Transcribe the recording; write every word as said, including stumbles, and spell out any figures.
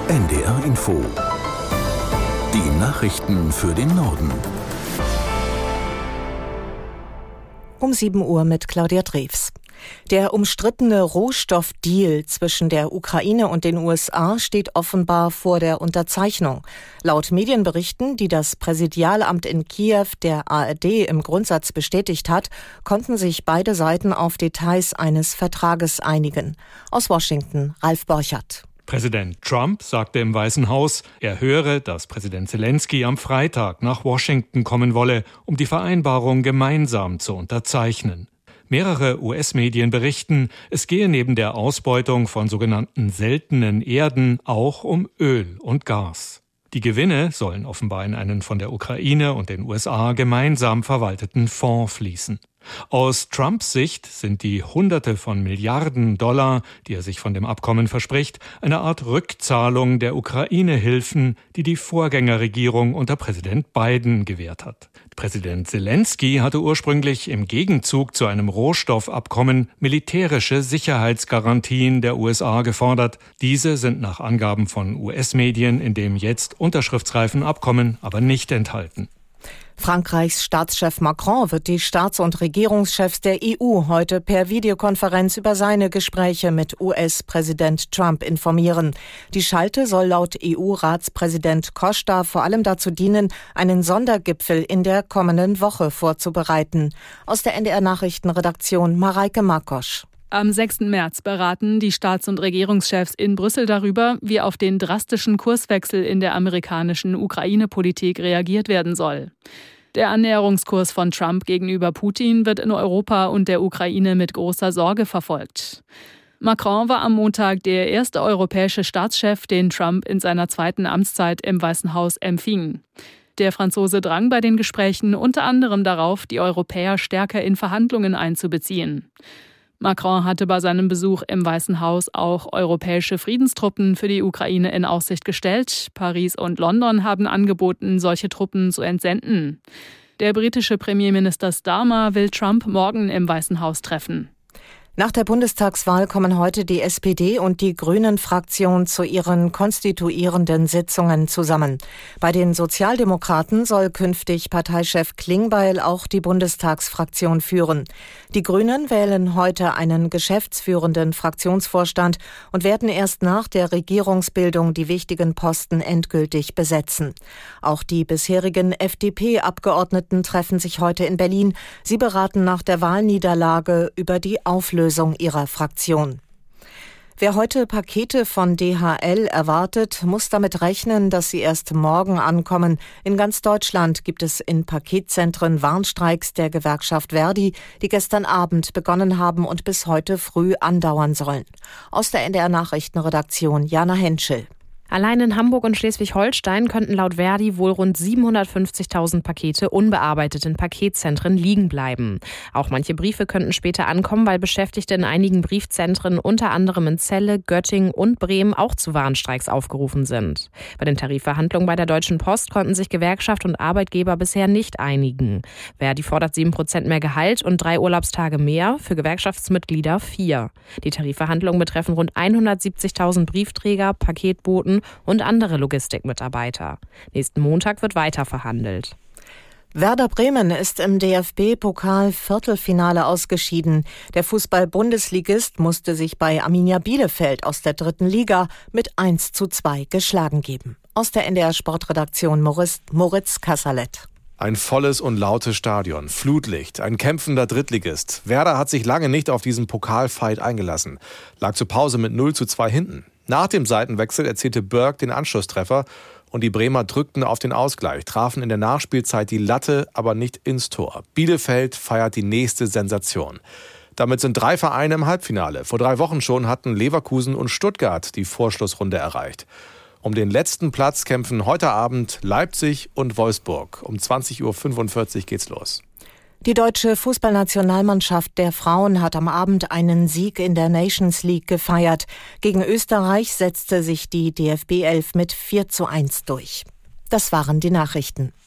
N D R Info. Die Nachrichten für den Norden. Um sieben Uhr mit Claudia Drews. Der umstrittene Rohstoffdeal zwischen der Ukraine und den U S A steht offenbar vor der Unterzeichnung. Laut Medienberichten, die das Präsidialamt in Kiew der A R D im Grundsatz bestätigt hat, konnten sich beide Seiten auf Details eines Vertrages einigen. Aus Washington, Ralf Borchert. Präsident Trump sagte im Weißen Haus, er höre, dass Präsident Zelensky am Freitag nach Washington kommen wolle, um die Vereinbarung gemeinsam zu unterzeichnen. Mehrere U S-Medien berichten, es gehe neben der Ausbeutung von sogenannten seltenen Erden auch um Öl und Gas. Die Gewinne sollen offenbar in einen von der Ukraine und den U S A gemeinsam verwalteten Fonds fließen. Aus Trumps Sicht sind die Hunderte von Milliarden Dollar, die er sich von dem Abkommen verspricht, eine Art Rückzahlung der Ukraine-Hilfen, die die Vorgängerregierung unter Präsident Biden gewährt hat. Präsident Zelensky hatte ursprünglich im Gegenzug zu einem Rohstoffabkommen militärische Sicherheitsgarantien der U S A gefordert. Diese sind nach Angaben von U S-Medien in dem jetzt unterschriftsreifen Abkommen aber nicht enthalten. Frankreichs Staatschef Macron wird die Staats- und Regierungschefs der E U heute per Videokonferenz über seine Gespräche mit U S-Präsident Trump informieren. Die Schalte soll laut E U-Ratspräsident Costa vor allem dazu dienen, einen Sondergipfel in der kommenden Woche vorzubereiten. Aus der N D R-Nachrichtenredaktion Mareike Markosch. Am sechsten März beraten die Staats- und Regierungschefs in Brüssel darüber, wie auf den drastischen Kurswechsel in der amerikanischen Ukraine-Politik reagiert werden soll. Der Annäherungskurs von Trump gegenüber Putin wird in Europa und der Ukraine mit großer Sorge verfolgt. Macron war am Montag der erste europäische Staatschef, den Trump in seiner zweiten Amtszeit im Weißen Haus empfing. Der Franzose drang bei den Gesprächen unter anderem darauf, die Europäer stärker in Verhandlungen einzubeziehen. Macron hatte bei seinem Besuch im Weißen Haus auch europäische Friedenstruppen für die Ukraine in Aussicht gestellt. Paris und London haben angeboten, solche Truppen zu entsenden. Der britische Premierminister Starmer will Trump morgen im Weißen Haus treffen. Nach der Bundestagswahl kommen heute die S P D und die Grünen-Fraktion zu ihren konstituierenden Sitzungen zusammen. Bei den Sozialdemokraten soll künftig Parteichef Klingbeil auch die Bundestagsfraktion führen. Die Grünen wählen heute einen geschäftsführenden Fraktionsvorstand und werden erst nach der Regierungsbildung die wichtigen Posten endgültig besetzen. Auch die bisherigen F D P-Abgeordneten treffen sich heute in Berlin. Sie beraten nach der Wahlniederlage über die Auflösung ihrer Fraktion. Wer heute Pakete von D H L erwartet, muss damit rechnen, dass sie erst morgen ankommen. In ganz Deutschland gibt es in Paketzentren Warnstreiks der Gewerkschaft Verdi, die gestern Abend begonnen haben und bis heute früh andauern sollen. Aus der N D R-Nachrichtenredaktion Jana Henschel. Allein in Hamburg und Schleswig-Holstein könnten laut Verdi wohl rund siebenhundertfünfzigtausend Pakete unbearbeitet in Paketzentren liegen bleiben. Auch manche Briefe könnten später ankommen, weil Beschäftigte in einigen Briefzentren, unter anderem in Celle, Göttingen und Bremen, auch zu Warnstreiks aufgerufen sind. Bei den Tarifverhandlungen bei der Deutschen Post konnten sich Gewerkschaft und Arbeitgeber bisher nicht einigen. Verdi fordert sieben Prozent mehr Gehalt und drei Urlaubstage mehr, für Gewerkschaftsmitglieder vier. Die Tarifverhandlungen betreffen rund hundertsiebzigtausend Briefträger, Paketboten und andere Logistikmitarbeiter. Nächsten Montag wird weiter verhandelt. Werder Bremen ist im D F B-Pokal-Viertelfinale ausgeschieden. Der Fußball-Bundesligist musste sich bei Arminia Bielefeld aus der dritten Liga mit eins zu zwei geschlagen geben. Aus der N D R-Sportredaktion Moritz, Moritz Kasserlet. Ein volles und lautes Stadion, Flutlicht, ein kämpfender Drittligist. Werder hat sich lange nicht auf diesen Pokalfight eingelassen. Lag zur Pause mit null zu zwei hinten. Nach dem Seitenwechsel erzielte Berg den Anschlusstreffer und die Bremer drückten auf den Ausgleich, trafen in der Nachspielzeit die Latte, aber nicht ins Tor. Bielefeld feiert die nächste Sensation. Damit sind drei Vereine im Halbfinale. Vor drei Wochen schon hatten Leverkusen und Stuttgart die Vorschlussrunde erreicht. Um den letzten Platz kämpfen heute Abend Leipzig und Wolfsburg. Um zwanzig Uhr fünfundvierzig geht's los. Die deutsche Fußballnationalmannschaft der Frauen hat am Abend einen Sieg in der Nations League gefeiert. Gegen Österreich setzte sich die D F B elf mit vier zu eins durch. Das waren die Nachrichten.